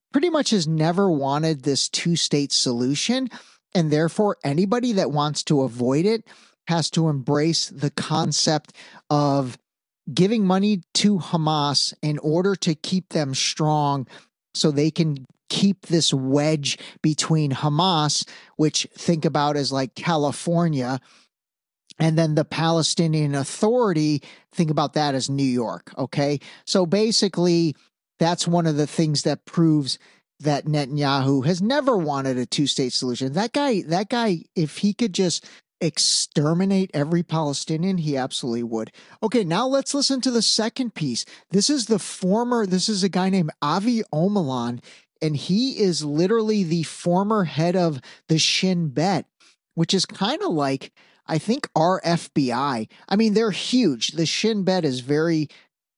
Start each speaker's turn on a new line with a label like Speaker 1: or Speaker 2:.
Speaker 1: pretty much has never wanted this two-state solution. And therefore, anybody that wants to avoid it has to embrace the concept of giving money to Hamas in order to keep them strong so they can keep this wedge between Hamas, which think about as like California, and then the Palestinian Authority, think about that as New York. Okay. So basically, that's one of the things that proves that Netanyahu has never wanted a two-state solution. That guy, if he could just exterminate every Palestinian, he absolutely would. Okay, now let's listen to the second piece. This is a guy named Avi Omalan, and he is literally the former head of the Shin Bet, which is kind of like, I think, our FBI. I mean, they're huge. The Shin Bet is very